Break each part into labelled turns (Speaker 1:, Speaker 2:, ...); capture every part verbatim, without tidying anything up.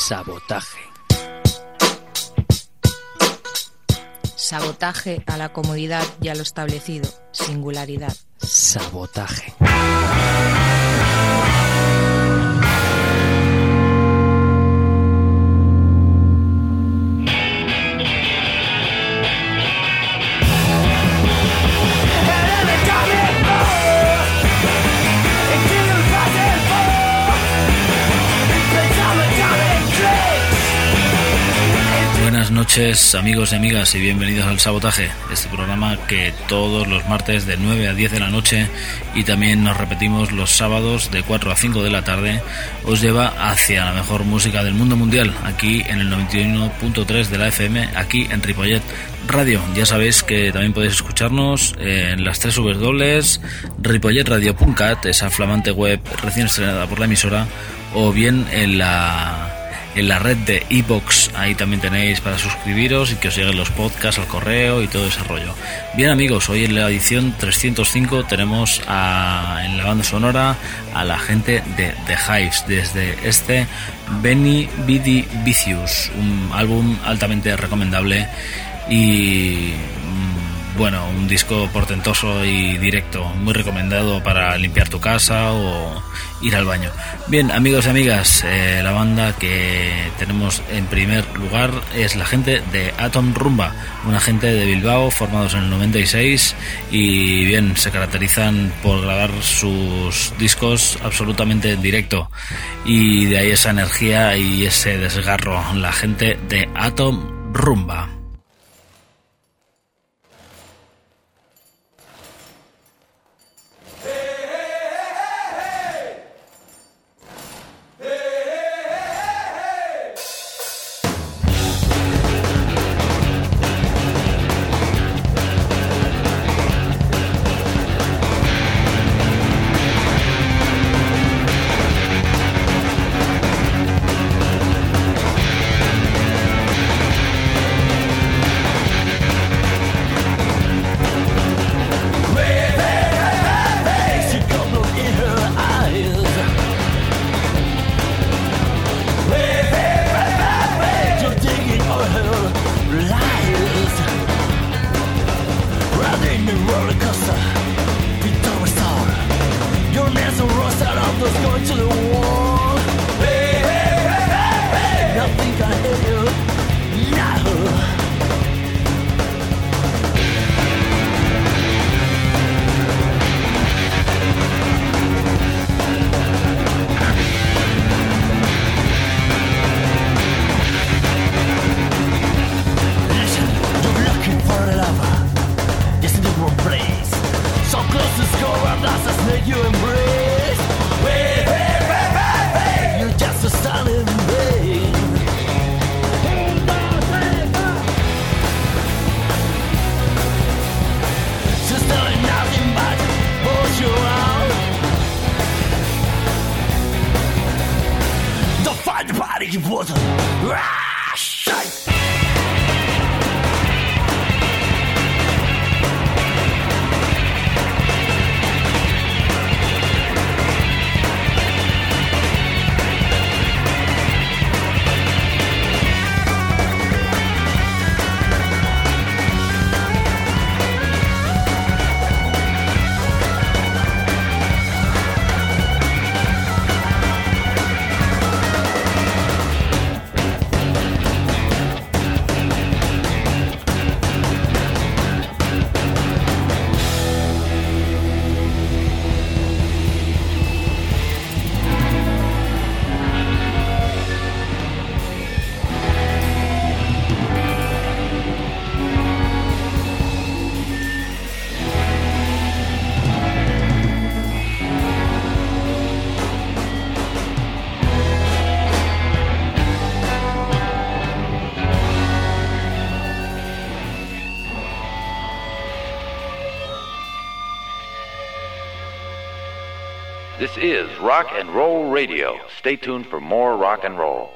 Speaker 1: Sabotaje.
Speaker 2: Sabotaje a la comodidad y a lo establecido. Singularidad.
Speaker 1: Sabotaje. Buenas noches, amigos y amigas, y bienvenidos al Sabotaje, este programa que todos los martes de nueve a diez de la noche y también nos repetimos los sábados de cuatro a cinco de la tarde os lleva hacia la mejor música del mundo mundial, aquí en el noventa y uno punto tres de la F M, aquí en Ripollet Radio. Ya sabéis que también podéis escucharnos en las tres w ripollet radio punto cat, esa flamante web recién estrenada por la emisora, o bien en la en la red de iVoox. Ahí también tenéis para suscribiros y que os lleguen los podcasts al correo y todo ese rollo. Bien, amigos, hoy en la edición trescientos cinco tenemos a, en la banda sonora a la gente de The Hives, desde este Benny Bidi Vicious, un álbum altamente recomendable y bueno, un disco portentoso y directo, muy recomendado para limpiar tu casa o ir al baño. Bien, amigos y amigas, eh, la banda que tenemos en primer lugar es la gente de Atom Rumba, una gente de Bilbao formados en el noventa y seis y bien, se caracterizan por grabar sus discos absolutamente en directo y de ahí esa energía y ese desgarro, la gente de Atom Rumba.
Speaker 3: This is Rock and Roll Radio. Stay tuned for more rock and roll.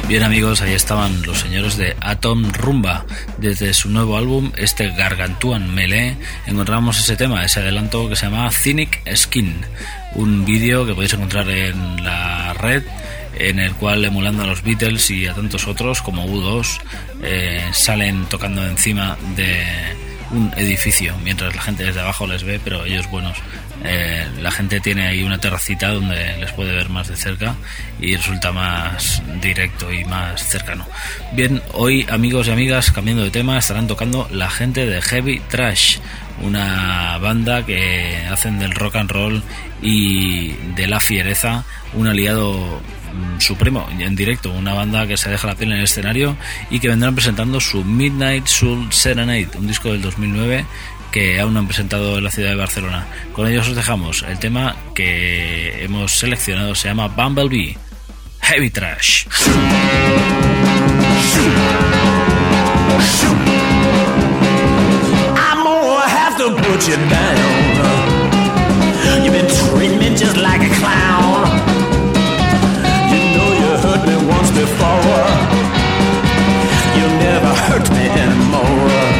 Speaker 1: Bien amigos, ahí estaban los señores de Atom Rumba. Desde su nuevo álbum, este Gargantuan Melee, encontramos ese tema, ese adelanto que se llama Cynic Skin, un vídeo que podéis encontrar en la red, en el cual, emulando a los Beatles y a tantos otros como U dos, eh, salen tocando encima de un edificio, mientras la gente desde abajo les ve, pero ellos buenos. Eh, la gente tiene ahí una terracita donde les puede ver más de cerca y resulta más directo y más cercano. Bien, hoy amigos y amigas, cambiando de tema, estarán tocando la gente de Heavy Trash, una banda que hacen del rock and roll y de la fiereza un aliado supremo en directo, una banda que se deja la piel en el escenario y que vendrán presentando su Midnight Soul Serenade, un disco del dos mil nueve que aún no han presentado en la ciudad de Barcelona. Con ellos os dejamos. El tema que hemos seleccionado se llama Bumblebee, Heavy Trash.
Speaker 4: I'm gonna have to put you down. You've been treating me just like a clown. You know you hurt me once before. You'll never hurt me anymore.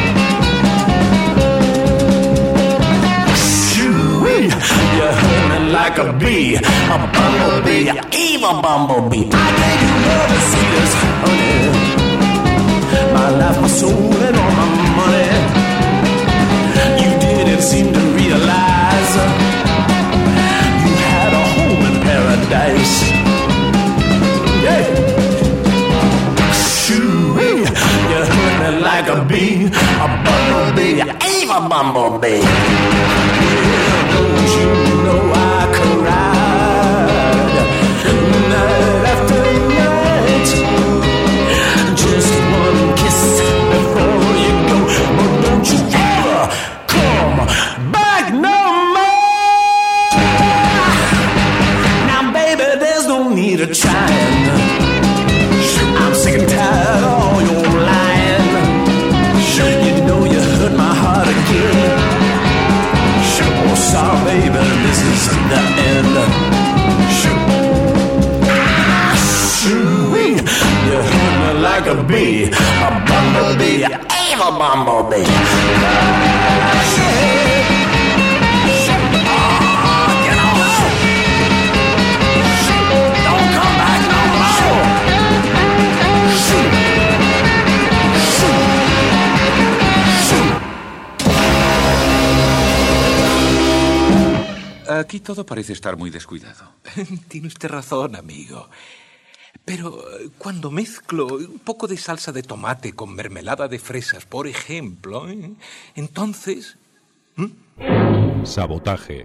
Speaker 4: You hurt me like a bee, a bumblebee, a evil bumblebee. I gave you all the sweetest honey, my life, my soul, and all my money. You didn't seem to realize you had a home in paradise. Yeah. Shoo-wee, you hurt me like a bee, a bumblebee, a evil bumblebee. Don't you know I cried night after night? Just one kiss before you go, but don't you ever come back no more. Now baby, there's no need of trying. I'm sick and tired of all your lying. You know you hurt my heart again. Oh, sorry, baby, this is the end. Shoot, shoot, you hurt me like a bee, a bumblebee, a evil bumblebee. Shoot, shoot, oh, get on, shoot, don't come back no more. Shoot, shoot, shoot.
Speaker 5: Aquí todo parece estar muy descuidado.
Speaker 6: Tiene usted razón, amigo. Pero cuando mezclo un poco de salsa de tomate con mermelada de fresas, por ejemplo, ¿eh? entonces... ¿Mm?
Speaker 7: Sabotaje.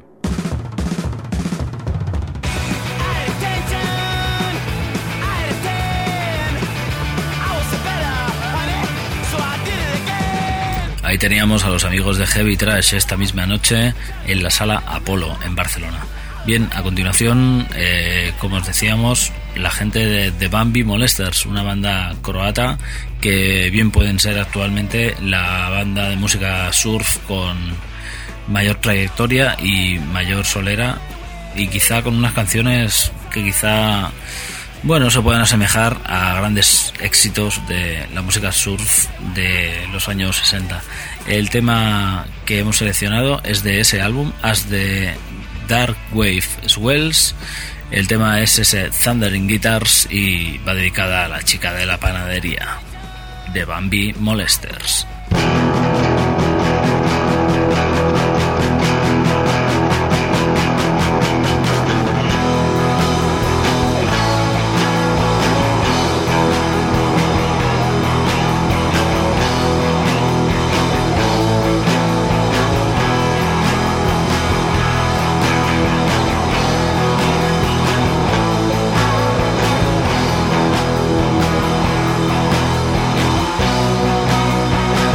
Speaker 1: Ahí teníamos a los amigos de Heavy Trash esta misma noche en la Sala Apolo en Barcelona. Bien, a continuación, eh, como os decíamos, la gente de The Bambi Molesters, una banda croata que bien pueden ser actualmente la banda de música surf con mayor trayectoria y mayor solera, y quizá con unas canciones que quizá, bueno, se pueden asemejar a grandes éxitos de la música surf de los años sesenta. El tema que hemos seleccionado es de ese álbum, As the Dark Wave Swells. El tema es ese Thundering Guitars y va dedicada a la chica de la panadería, de Bambi Molesters.
Speaker 4: Shoot,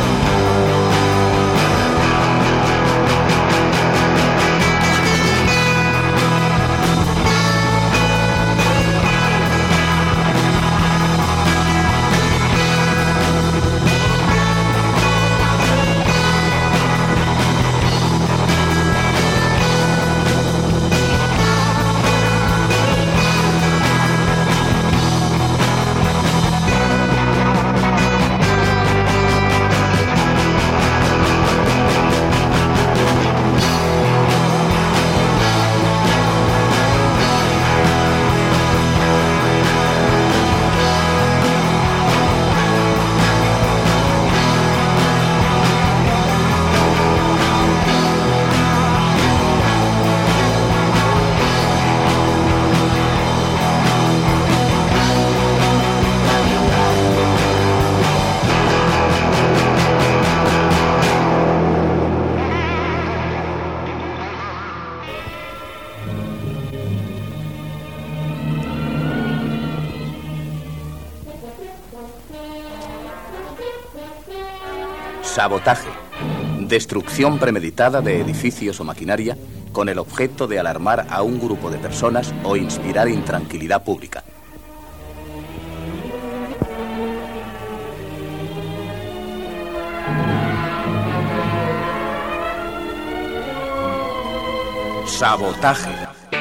Speaker 8: Sabotaje. Destrucción premeditada de edificios o maquinaria con el objeto de alarmar a un grupo de personas o inspirar intranquilidad pública. Sabotaje.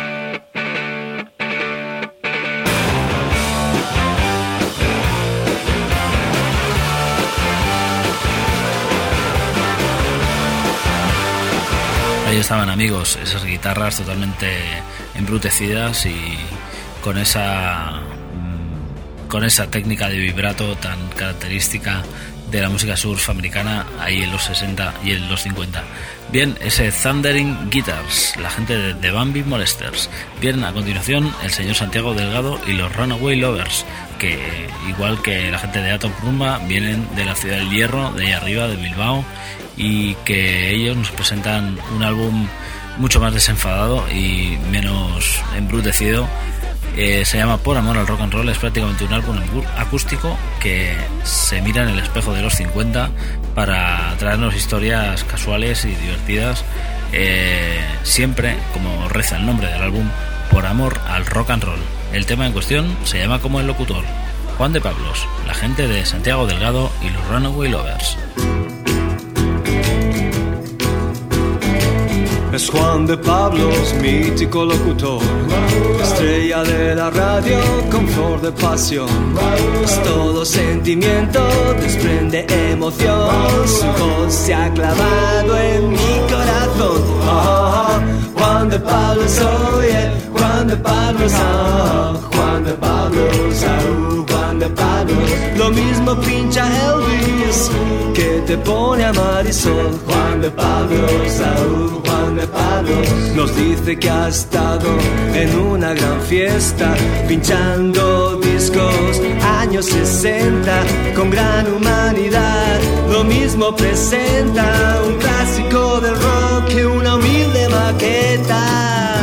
Speaker 1: Ahí estaban, amigos, esas guitarras totalmente embrutecidas y con esa con esa técnica de vibrato tan característica de la música surf americana ahí en los sesenta y en los cincuenta. Bien, ese Thundering Guitars, la gente de The Bambi Molesters. Bien, a continuación el señor Santiago Delgado y los Runaway Lovers, que igual que la gente de Atom Rumba vienen de la ciudad del Hierro, de ahí arriba, de Bilbao, y que ellos nos presentan un álbum mucho más desenfadado y menos embrutecido. Eh, se llama Por Amor al Rock and Roll. Es prácticamente un álbum acústico que se mira en el espejo de los cincuenta para traernos historias casuales y divertidas, eh, siempre, como reza el nombre del álbum, por amor al rock and roll. El tema en cuestión se llama como el locutor, Juan de Pablos, la gente de Santiago Delgado y los Runaway Lovers.
Speaker 9: Es Juan de Pablos, mítico locutor, estrella de la radio con flor de pasión. Es todo sentimiento, desprende emoción, su voz se ha clavado en mi corazón. Oh, Juan de Pablos, oye, Juan de Pablos, oh, Juan de Pablos, oh, Juan de Pablos. Lo mismo pincha Elvis que te pone a Marisol. Juan de Pablos, oh, Juan de Pablos. Nos dice que ha estado en una gran fiesta pinchando discos años sesenta con gran humanidad. Lo mismo presenta un clásico del rock que una humilde maqueta.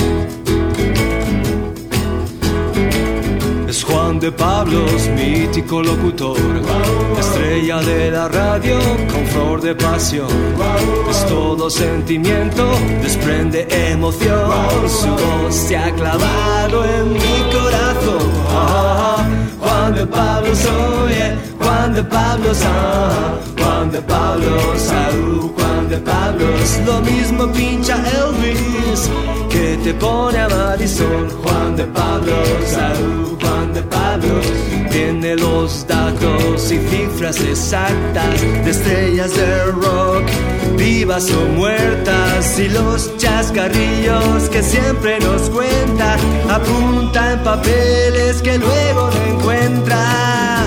Speaker 9: Es Juan de Pablos, mítico locutor, estrella de la radio con flor de pasión. Es todo sentimiento, desprende emoción, su voz se ha clavado en mi corazón. Oh, Juan de Pablos, oye, Juan de Pablos, oh, Juan de Pablos, oh, Juan de Pablos. Lo mismo pincha Elvis que te pone a Marisol. Juan de Pablos, oh, Juan de Pablos. Tiene los datos y cifras exactas de estrellas de rock, vivas o muertas, y los chascarrillos que siempre nos cuenta. Apunta en papeles que luego no encuentra.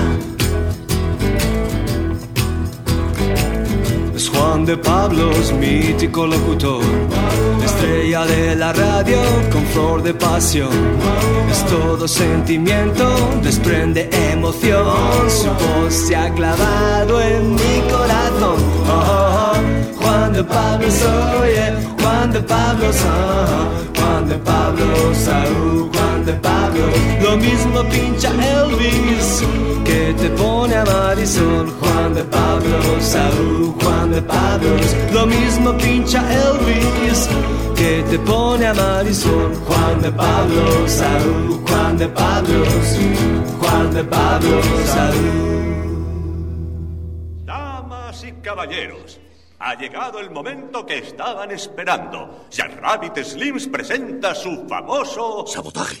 Speaker 9: Es Juan de Pablos, mítico locutor, estrella de la radio con flor de pasión. Es todo sentimiento, desprende emoción, su voz se ha clavado en mi corazón. Oh, Juan de Pablos, oye, Juan de Pablos, oh, Juan de Pablos, oh, Juan de Pablos. Lo mismo pincha Elvis que te pone a Marisol. Juan de Pablos, oh, Juan de Pablos. Lo mismo pincha Elvis que te pone a Marisol. Juan de Pablos, oh, Juan de Pablos, Juan de Pablos, oh.
Speaker 10: Damas y caballeros, ha llegado el momento que estaban esperando. Jackrabbit Slims presenta su famoso
Speaker 11: Sabotaje.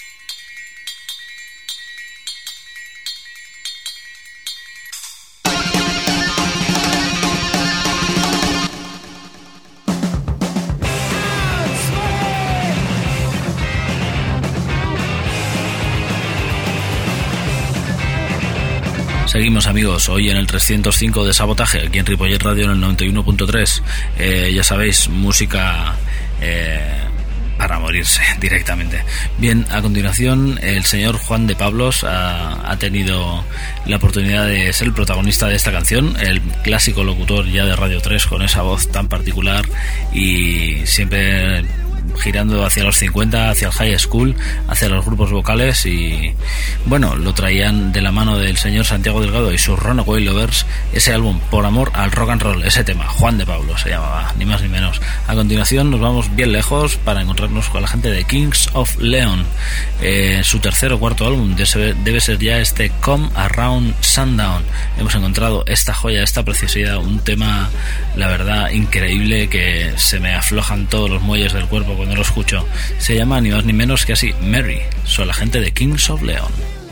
Speaker 1: Seguimos, amigos, hoy en el trescientos cinco de Sabotaje, aquí en Ripollet Radio en el noventa y uno punto tres. Eh, ya sabéis, música eh, para morirse directamente. Bien, a continuación el señor Juan de Pablos ha, ha tenido la oportunidad de ser el protagonista de esta canción, el clásico locutor ya de Radio tres con esa voz tan particular y siempre girando hacia los cincuenta, hacia el high school, hacia los grupos vocales, y bueno, lo traían de la mano del señor Santiago Delgado y sus Runaway Lovers, ese álbum Por amor al rock and roll, ese tema, Juan de Pablo se llamaba, ni más ni menos. A continuación nos vamos bien lejos para encontrarnos con la gente de Kings of Leon. Eh, su tercer o cuarto álbum debe ser ya este Come Around Sundown. Hemos encontrado esta joya, esta preciosidad, un tema, la verdad, increíble, que se me aflojan todos los muelles del cuerpo cuando lo escucho. Se llama ni más ni menos que así, Mary. Son la gente de Kings of Leon.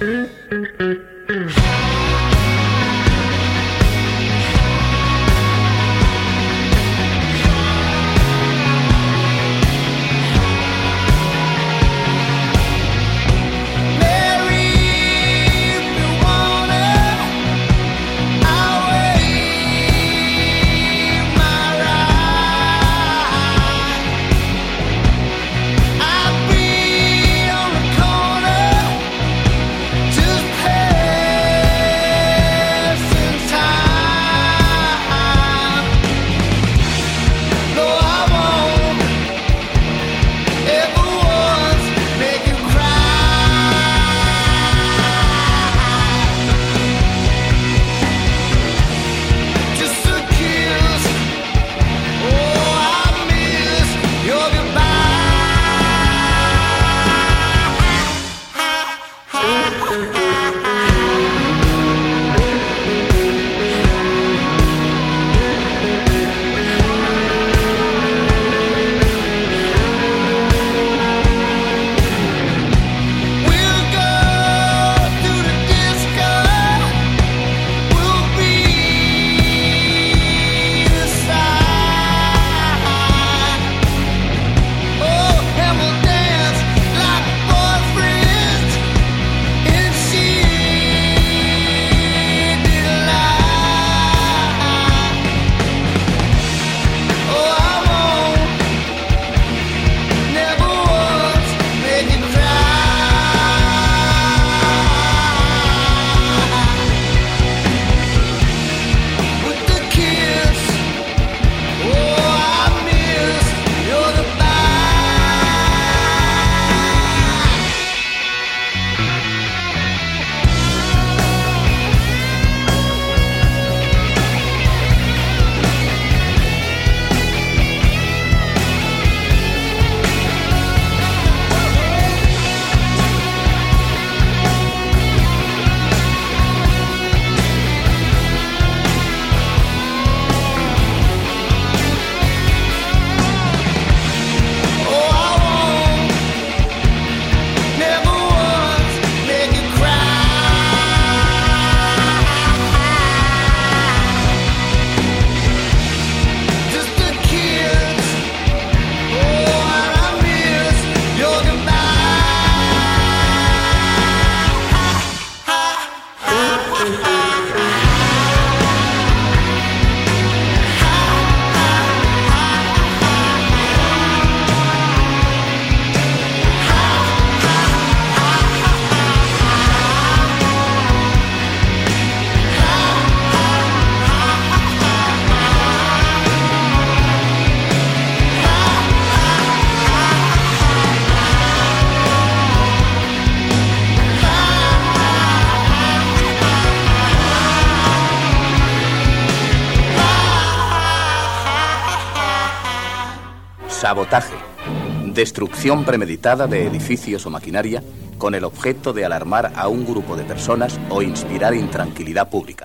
Speaker 8: Sabotaje. Destrucción premeditada de edificios o maquinaria con el objeto de alarmar a un grupo de personas o inspirar intranquilidad pública.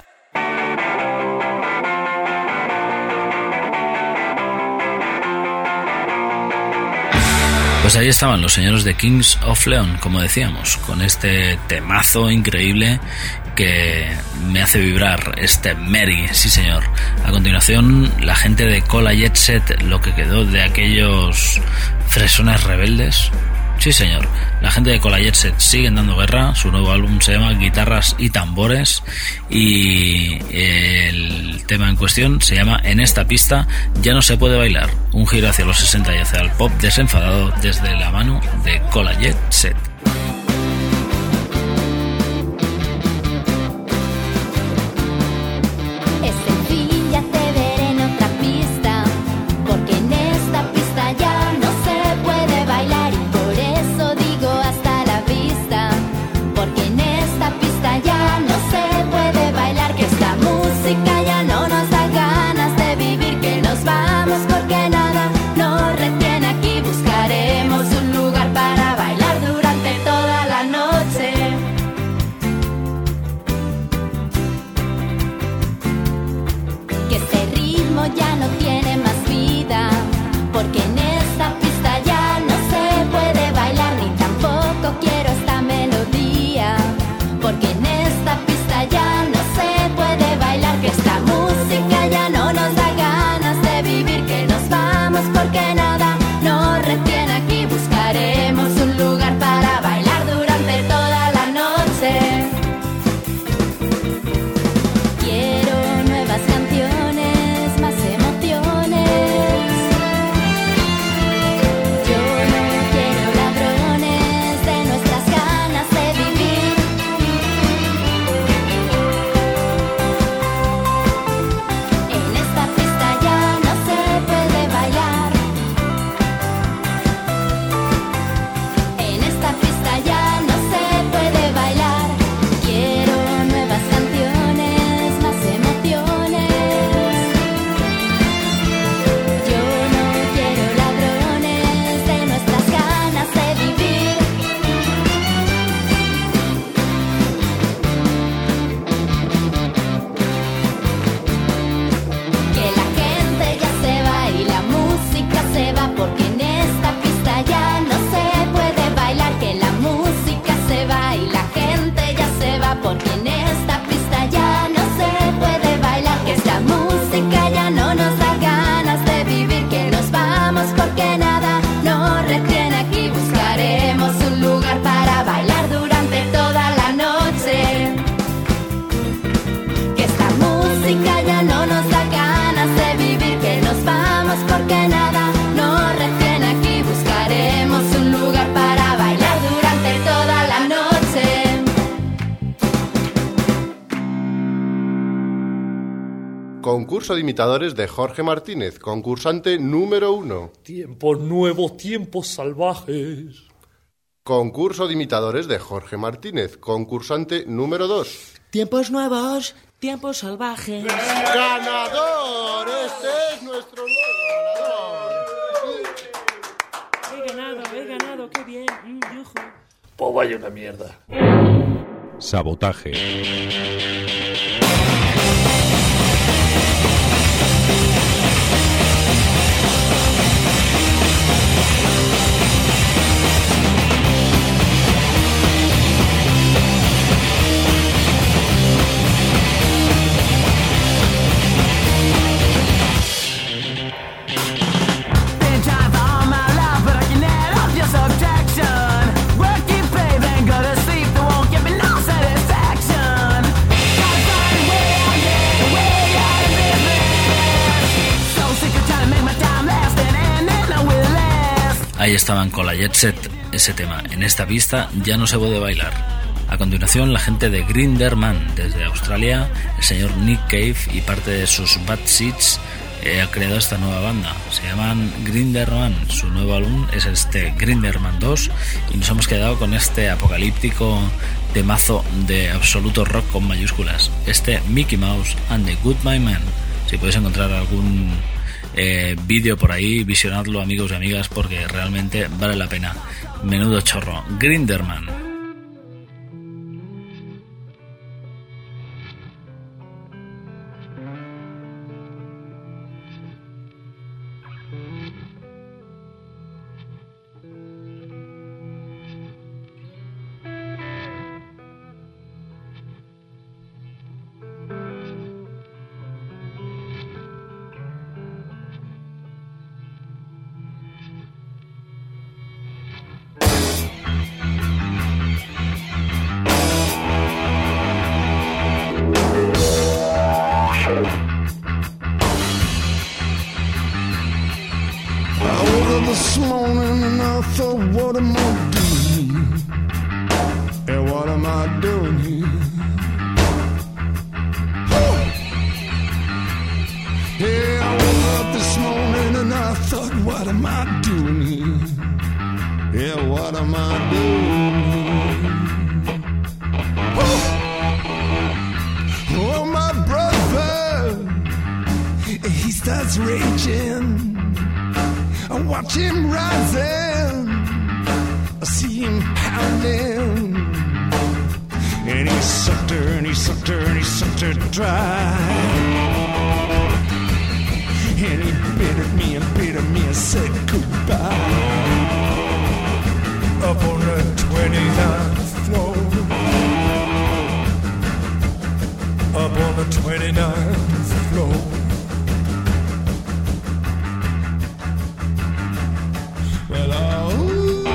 Speaker 1: Pues ahí estaban los señores de Kings of Leon, como decíamos, con este temazo increíble que me hace vibrar, este Mary, sí señor. A continuación, la gente de Cola Jet Set, lo que quedó de aquellos fresones rebeldes. Sí señor, la gente de Cola Jet Set siguen dando guerra. Su nuevo álbum se llama Guitarras y Tambores y el tema en cuestión se llama En esta pista ya no se puede bailar. Un giro hacia los sesenta y hacia el pop desenfadado desde la mano de Cola Jet Set.
Speaker 11: Puede Concurso de imitadores de Jorge Martínez, concursante número uno.
Speaker 12: Tiempos nuevos, tiempos salvajes.
Speaker 11: Concurso de imitadores de Jorge Martínez, concursante número dos.
Speaker 13: Tiempos nuevos, tiempos salvajes.
Speaker 11: ¡Ganador! Este es nuestro nuevo
Speaker 13: ganador. He ganado, he ganado, qué bien. Mm, yujo.
Speaker 12: Pues vaya una mierda.
Speaker 7: Sabotaje.
Speaker 1: Ahí estaban con la Jet Set, ese tema. En esta pista ya no se puede bailar. A continuación, la gente de Grinderman, desde Australia, el señor Nick Cave y parte de sus Bad Seeds eh, ha creado esta nueva banda. Se llaman Grinderman. Su nuevo álbum es este Grinderman dos y nos hemos quedado con este apocalíptico temazo de absoluto rock con mayúsculas. Este Mickey Mouse and the Goodbye Man. Si podéis encontrar algún Eh, vídeo por ahí, visionadlo, amigos y amigas, porque realmente vale la pena. Menudo chorro. Grinderman.
Speaker 4: This morning and I thought, what am I doing? And what am I doing here? Oh! Yeah, I woke up this morning and I thought, what am I doing here? Yeah, what am I doing here? Oh, oh my brother, he starts raging. I watch him rising, I see him pounding, and he sucked her, and he sucked her, and he sucked her dry. And he bit at me and bit at me and said goodbye. Up on the twenty-ninth floor, up on the twenty-ninth floor. Well, oh.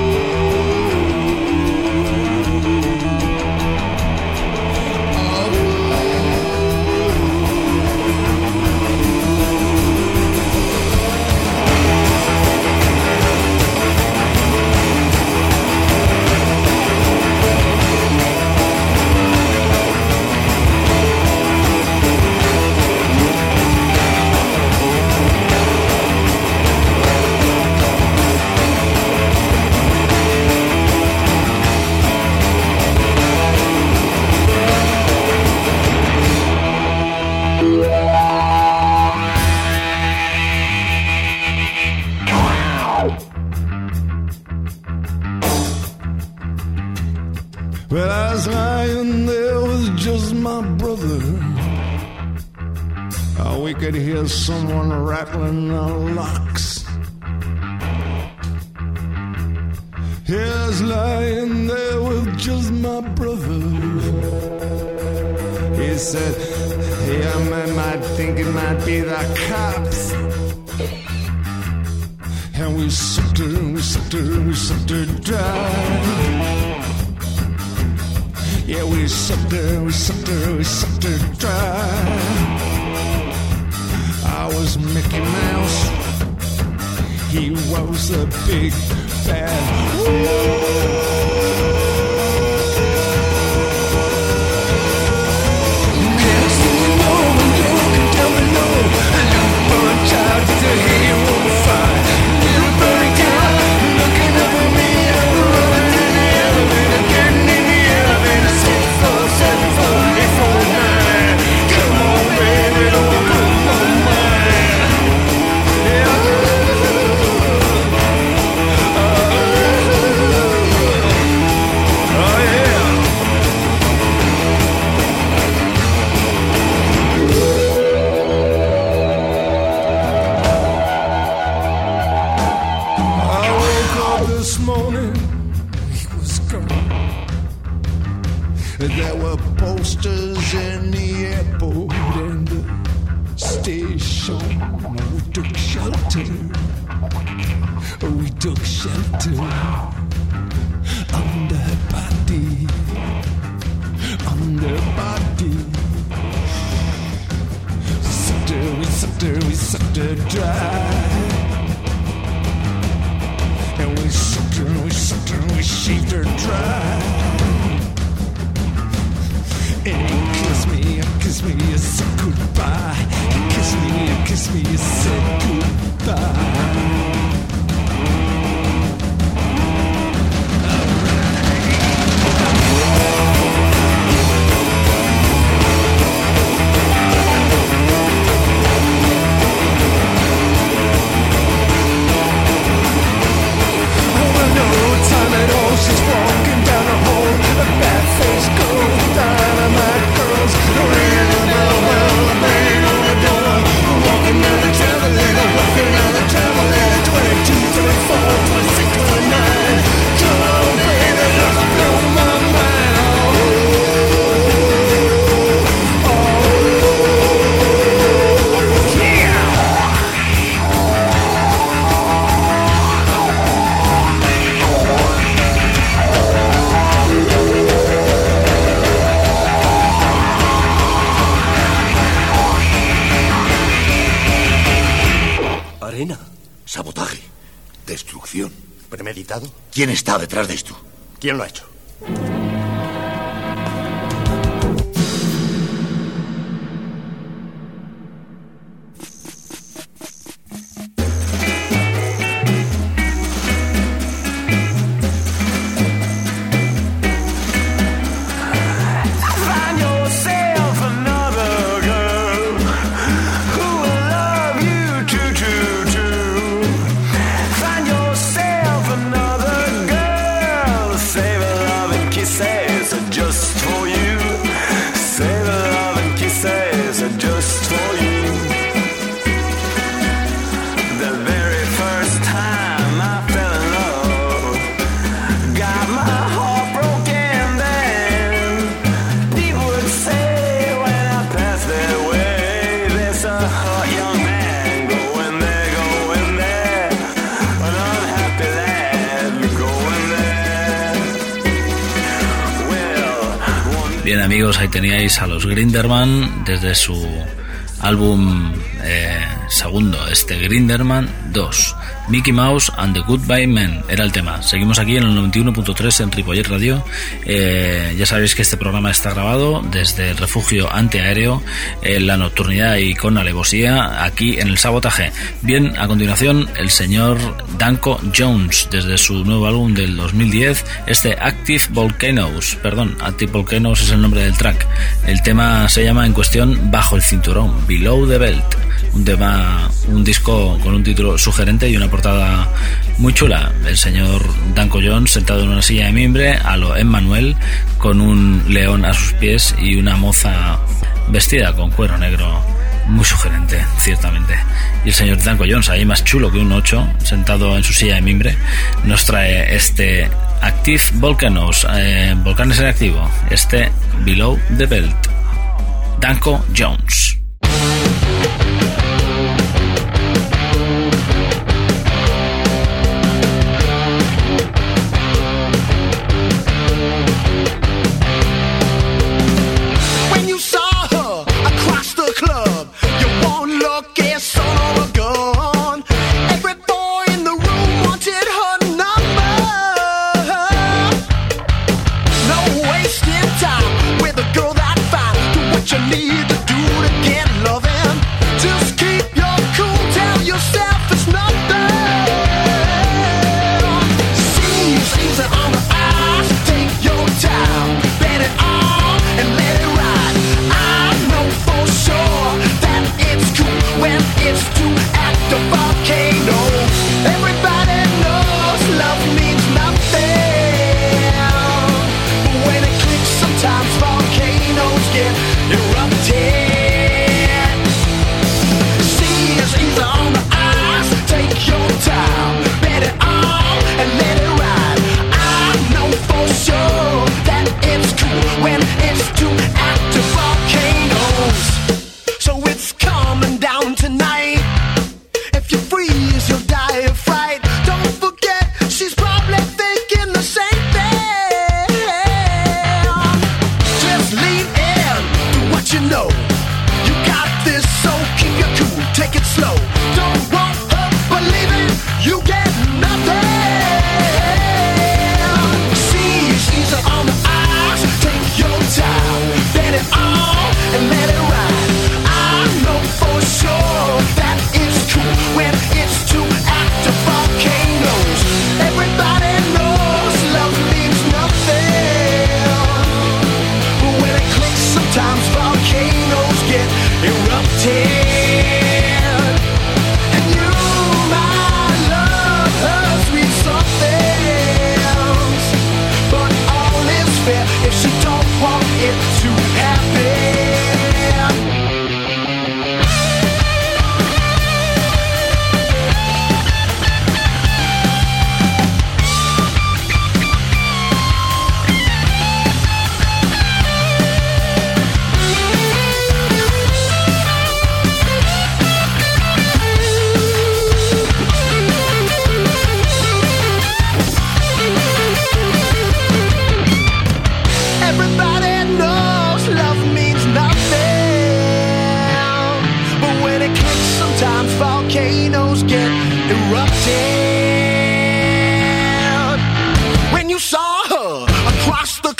Speaker 4: Well, I was lying there with just my brother. Oh, we could hear someone rattling the locks. Yeah, I was lying there with just my brother. He said, yeah, man might think it might be the cops. And we sucked her, we sucked her, we sucked her dry. Yeah, we sucked her, we sucked her, we sucked her dry. I was Mickey Mouse, he was a big bad wolf. Yes, you know, you can tell me no.
Speaker 14: Sabotaje. Destrucción.
Speaker 15: ¿Premeditado?
Speaker 14: ¿Quién está detrás de esto?
Speaker 15: ¿Quién lo ha hecho?
Speaker 1: Bien, amigos, ahí teníais a los Grinderman desde su álbum eh, segundo, este Grinderman dos. Mickey Mouse and the Goodbye Men era el tema. Seguimos aquí en el noventa y uno punto tres en Ripollet Radio. Eh, ya sabéis que este programa está grabado desde el refugio antiaéreo en la nocturnidad y con alevosía aquí en el Sabotaje. Bien, a continuación el señor Danko Jones desde su nuevo álbum del dos mil diez, este Active Volcanoes, perdón, Active Volcanoes es el nombre del track. El tema se llama en cuestión Bajo el cinturón, Below the Belt. Un tema, un disco con un título sugerente y una portada muy chula. El señor Danko Jones sentado en una silla de mimbre a lo Emmanuel, con un león a sus pies y una moza vestida con cuero negro, muy sugerente, ciertamente. Y el señor Danko Jones, ahí más chulo que un ocho, sentado en su silla de mimbre, nos trae este Active Volcanoes, eh, volcanes en activo, este Below the Belt. Danko Jones.
Speaker 4: Need to do it again.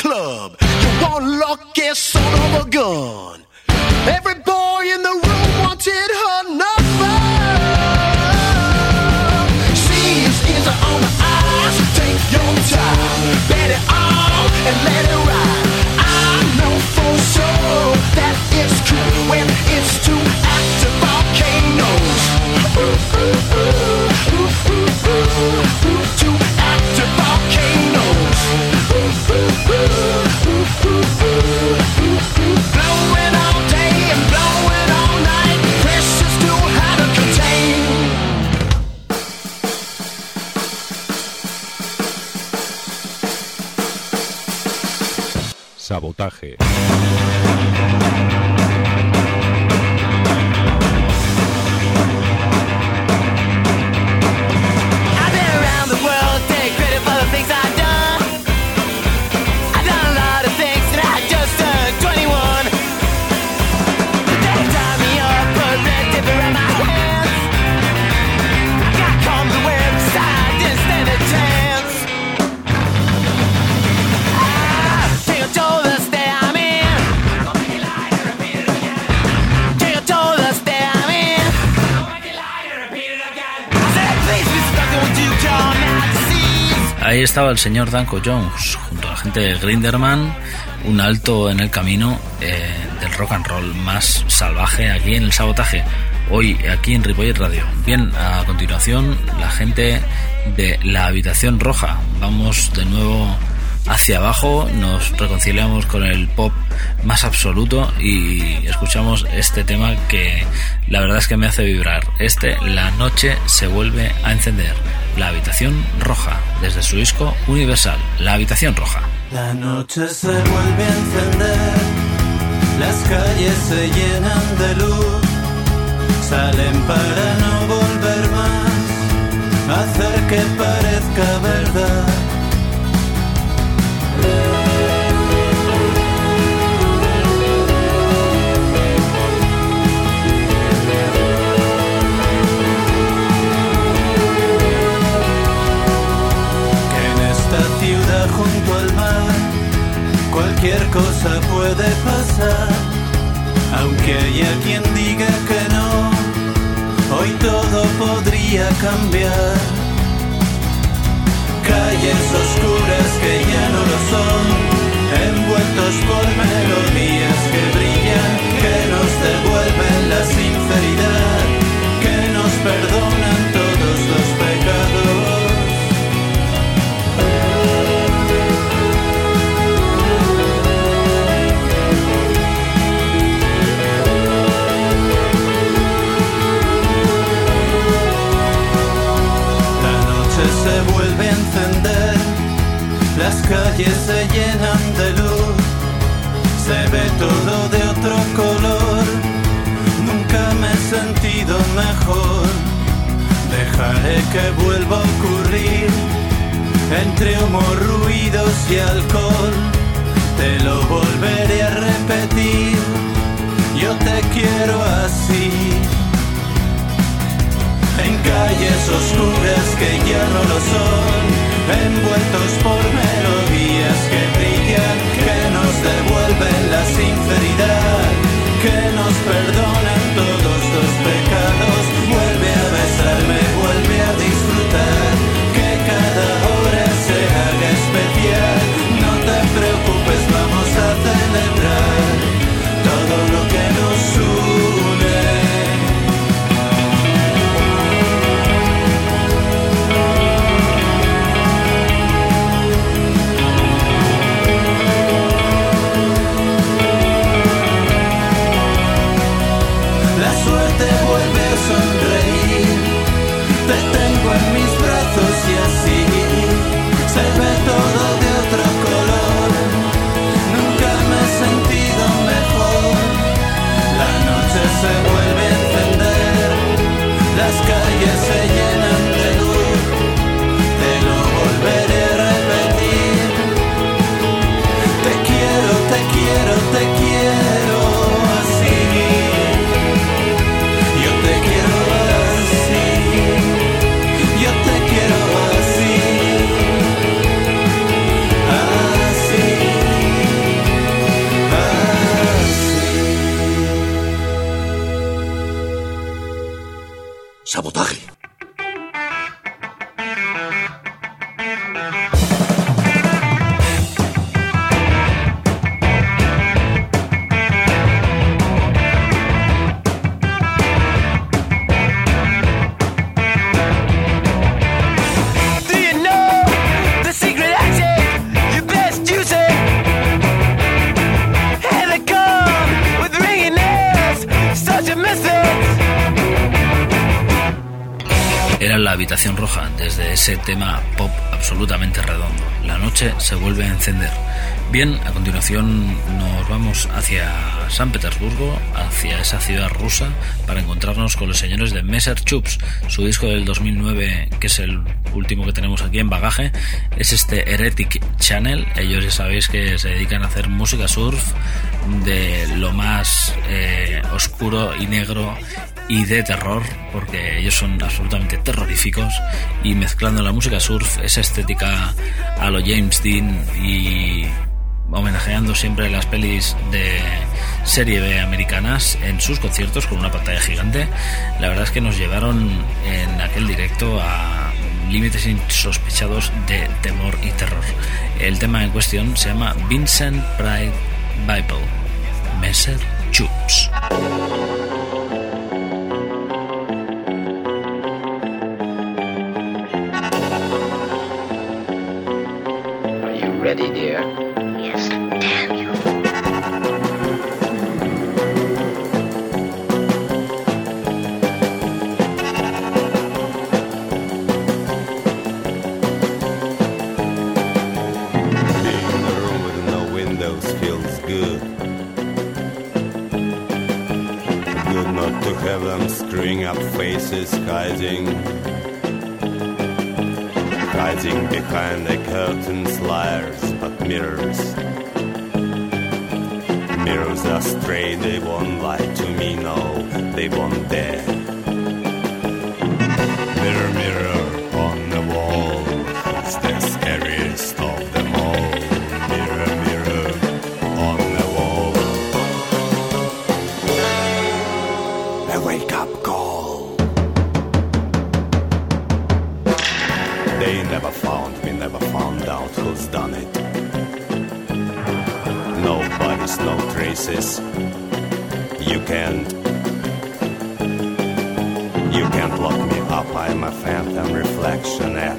Speaker 4: club. You one lucky son of a gun. Every boy in the room wanted her number. She's ears on my eyes. Take your time, bet it all and let it ride. I know for sure that it's true when it's two active volcanoes. Ooh, ooh, ooh, ooh, ooh, ooh, ooh, two active volcanoes. Ooh, ooh, ooh, ooh, ooh, ooh, ooh, blowing all day and blowing all night. Pressure's too high to contain.
Speaker 7: Sabotaje.
Speaker 1: Ahí estaba el señor Danko Jones junto a la gente de Grinderman, un alto en el camino eh, del rock and roll más salvaje aquí en el Sabotaje, hoy aquí en Ripollet Radio. Bien, a continuación la gente de La Habitación Roja. Vamos de nuevo hacia abajo, nos reconciliamos con el pop más absoluto y escuchamos este tema que la verdad es que me hace vibrar. Este, La noche se vuelve a encender. La Habitación Roja, desde su disco Universal, La Habitación Roja.
Speaker 15: La noche se vuelve a encender, las calles se llenan de luz, salen para no volver más, hacer que parezca verdad. Ciudad junto al mar, cualquier cosa puede pasar, aunque haya quien diga que no, hoy todo podría cambiar. Calles oscuras que ya no lo son, envueltos por melodías que brillan, que nos devuelven la sinceridad, que nos perdonan todos los pecados. Se vuelve a encender, las calles se llenan de luz, se ve todo de otro color, nunca me he sentido mejor, dejaré que vuelva a ocurrir, entre humo, ruidos y alcohol, te lo volveré a repetir, yo te quiero así. En calles oscuras que ya no lo son, envueltos por melodías que brillan, que nos devuelven la sinceridad, que nos perdonan todos los pecados. Vuelve a besarme, vuelve a disfrutar, que cada hora se haga especial. No te preocupes, vamos a celebrar todo lo que nos une. Vuelve a
Speaker 1: Habitación Roja, desde ese tema pop absolutamente redondo. La noche se vuelve a encender. Bien, a continuación nos vamos hacia San Petersburgo, hacia esa ciudad rusa, para encontrarnos con los señores de Messer Chups. Su disco del dos mil nueve, que es el último que tenemos aquí en bagaje, es este Heretic Channel. Ellos ya sabéis que se dedican a hacer música surf de lo más eh, oscuro y negro y de terror, porque ellos son absolutamente terroríficos, y mezclando la música surf, esa estética a lo James Dean y homenajeando siempre las pelis de serie B americanas en sus conciertos con una pantalla gigante. La verdad es que nos llevaron en aquel directo a límites insospechados de temor y terror. El tema en cuestión se llama Vincent Pride Bible, Messer Chups.
Speaker 16: Are you ready, dear? Yes, damn you.
Speaker 17: Have them screwing up faces, hiding Hiding behind the curtains, liars, but mirrors Mirrors are stray, they won't lie to me, no, they won't dare. Mirror, mirror on the wall, who's the scariest of them all? Mirror, mirror on the wall, a wake-up call. They never found me, never found out who's done it. No bodies, no traces. You can't You can't lock me up, I'm a phantom reflection at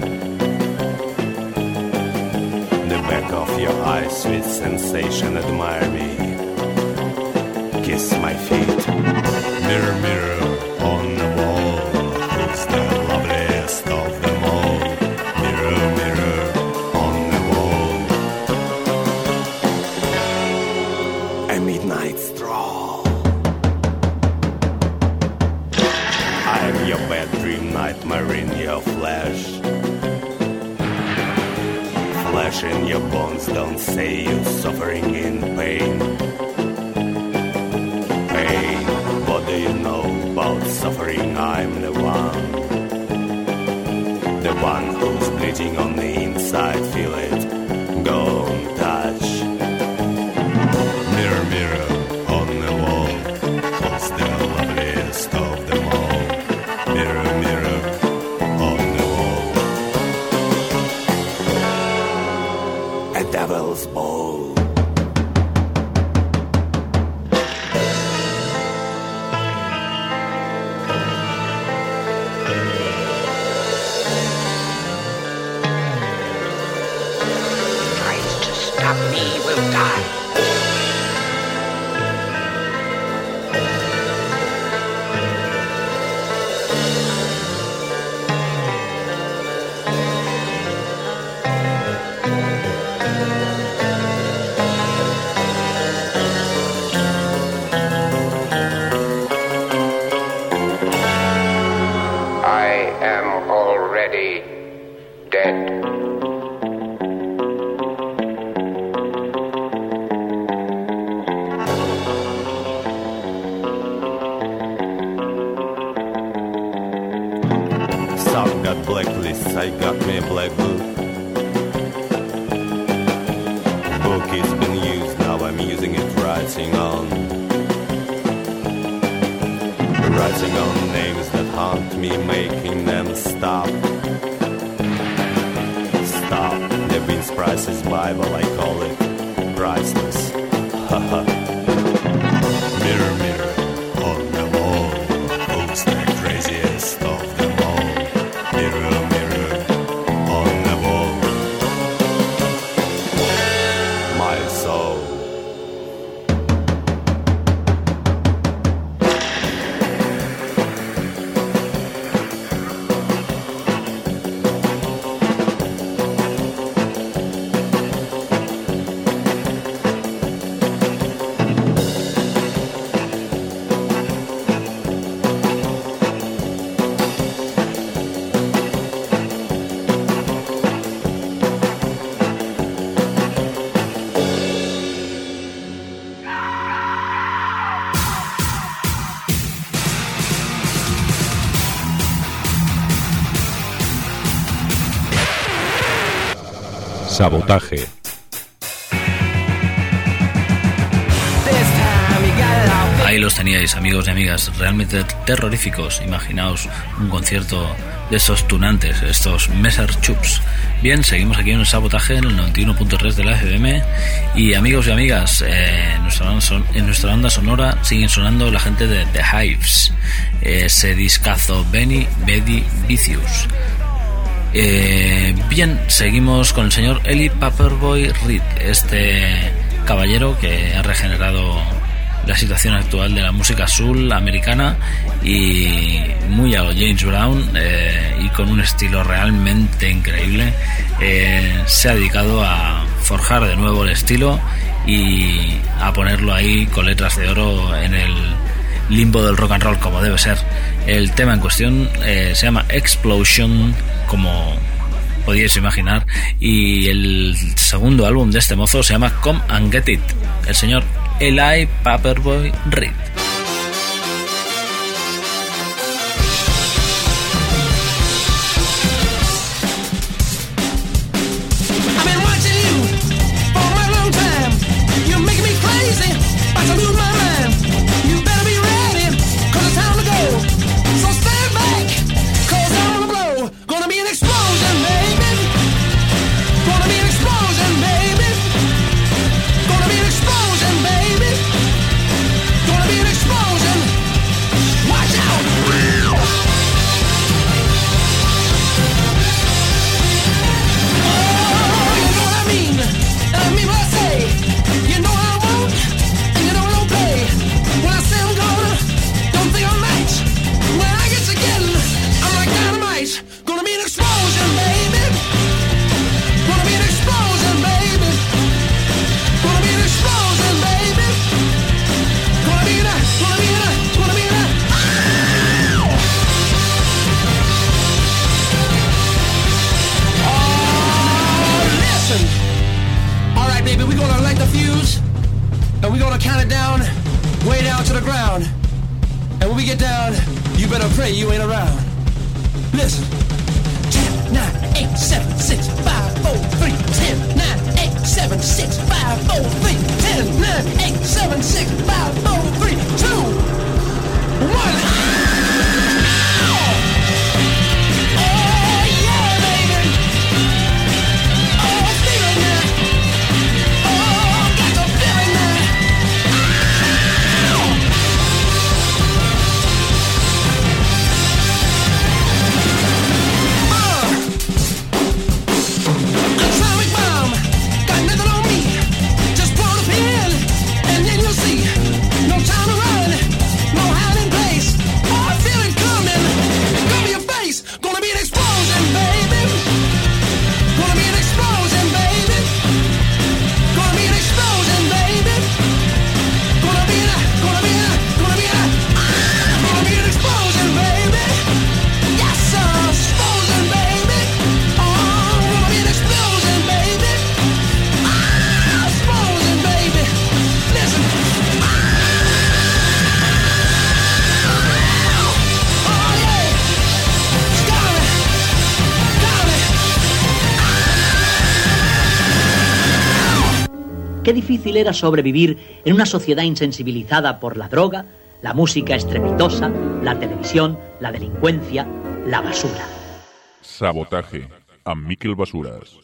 Speaker 17: the back of your eyes, sweet sensation, admire me, kiss my feet. Mirror, mirror on the wall, who's the loveliest of them all? Mirror, mirror on the wall, a midnight stroll. I'm your bad dream nightmare in your flesh. Flesh in your bones, don't say you're suffering in pain. Pain, what do you know about suffering? I'm the one. The one who's bleeding on the inside, feel it, go and touch. Mirror, mirror on the wall, who's the loveliest of them all? Mirror, mirror on the wall, a devil's ball.
Speaker 16: Tries to stop me will die. I am already dead.
Speaker 17: Some got blacklists, I got me a black book. Book has been used, now I'm using it, writing on Writing on names that haunt me, making them stop. Stop, the Vince Price's Bible, I call it priceless. Haha. Mirror, mirror on the wall, who's the craziest of them all? Mirror, mirror on the wall, my soul.
Speaker 7: Sabotaje.
Speaker 1: Ahí los teníais, amigos y amigas, realmente terroríficos. Imaginaos un concierto de estos tunantes, estos Messerschupps. Bien, seguimos aquí en el Sabotaje, en el noventa y uno punto tres de la F M. Y amigos y amigas, eh, en, nuestra banda son, en nuestra banda sonora siguen sonando la gente de The Hives, ese discazo Benny Betty Vicious. Eh, bien, seguimos con el señor Eli Paperboy Reed, este caballero que ha regenerado la situación actual de la música soul americana y muy a lo James Brown, eh, y con un estilo realmente increíble. Eh, se ha dedicado a forjar de nuevo el estilo y a ponerlo ahí con letras de oro en el limbo del rock and roll, como debe ser. El tema en cuestión eh, se llama Explosion, como podíais imaginar, y el segundo álbum de este mozo se llama Come and Get It, el señor Eli Paperboy Reed.
Speaker 18: Qué difícil era sobrevivir en una sociedad insensibilizada por la droga, la música estrepitosa, la televisión, la delincuencia, la basura.
Speaker 7: Sabotaje, a Miquel Basuras.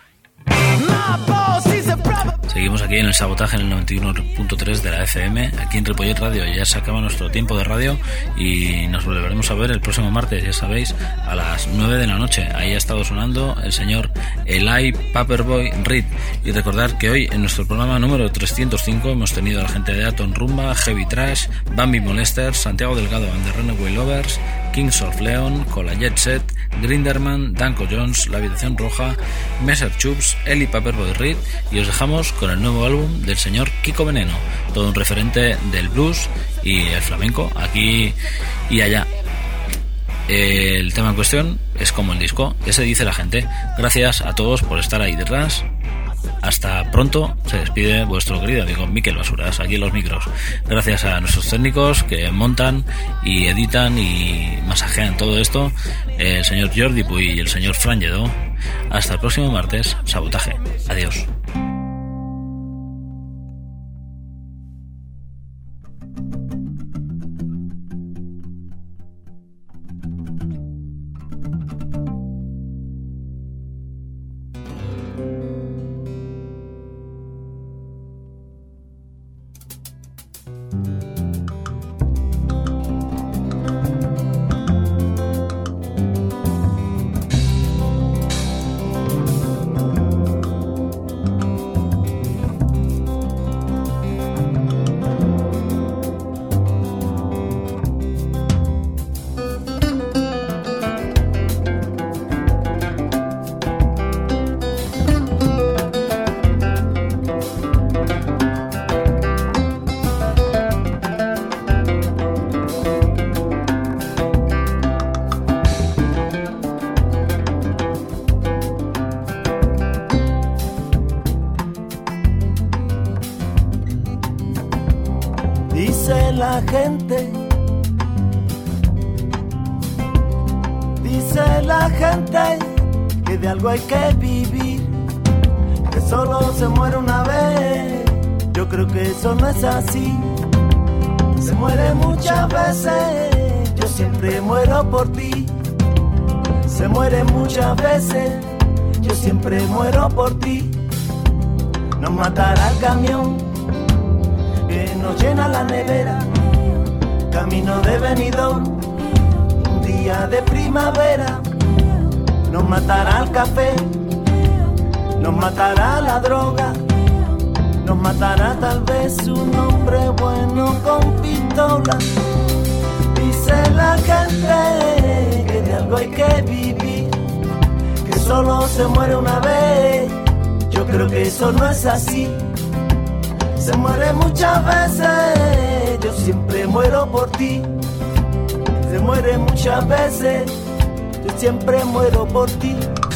Speaker 1: Seguimos aquí en el Sabotaje en el noventa y uno punto tres de la F M, aquí en Ripollet Radio. Ya se acaba nuestro tiempo de radio y nos volveremos a ver el próximo martes, ya sabéis, a las nueve de la noche. Ahí ha estado sonando el señor Eli Paperboy Reed. Y recordar que hoy en nuestro programa número trescientos cinco hemos tenido a la gente de Atom Rumba, Heavy Trash, Bambi Molesters, Santiago Delgado and the Runaway Lovers, Kings of Leon, Cola Jet Set, Grinderman, Danko Jones, La Habitación Roja, Messerschupps, Eli Paperboy Reed, y os dejamos con el nuevo álbum del señor Kiko Veneno, todo un referente del blues y el flamenco aquí y allá. El tema en cuestión es como el disco, ese dice la gente. Gracias a todos por estar ahí detrás. Hasta pronto, se despide vuestro querido amigo Miquel Basuras, aquí en los micros. Gracias a nuestros técnicos que montan y editan y masajean todo esto, el señor Jordi Puy y el señor Fran Lledó. Hasta el próximo martes, Sabotaje. Adiós.
Speaker 19: Dice la gente, dice la gente que de algo hay que vivir, que solo se muere una vez. Yo creo que eso no es así. Se muere muchas veces, yo siempre muero por ti. Se muere muchas veces, yo siempre muero por ti. Nos matará el camión que nos llena la nevera, camino de Benidorm, un día de primavera. Nos matará el café, nos matará la droga, nos matará tal vez un hombre bueno con pistola. Dice la gente que de algo hay que vivir, que solo se muere una vez. Yo creo que eso no es así. Se muere muchas veces, yo siempre muero por ti. Se muere muchas veces, yo siempre muero por ti.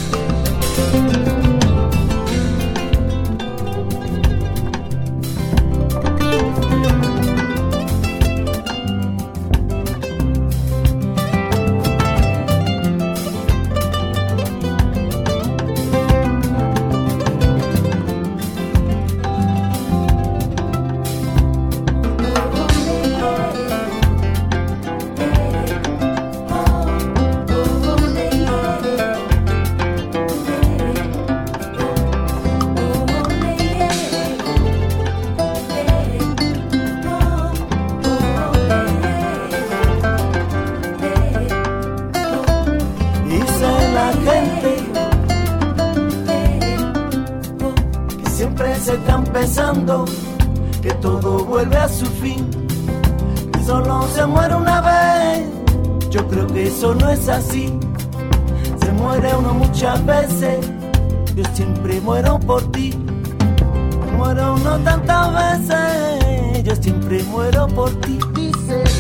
Speaker 19: Que todo vuelve a su fin, que solo se muere una vez. Yo creo que eso no es así. Se muere uno muchas veces, yo siempre muero por ti. Se muere uno tantas veces, yo siempre muero por ti. Dice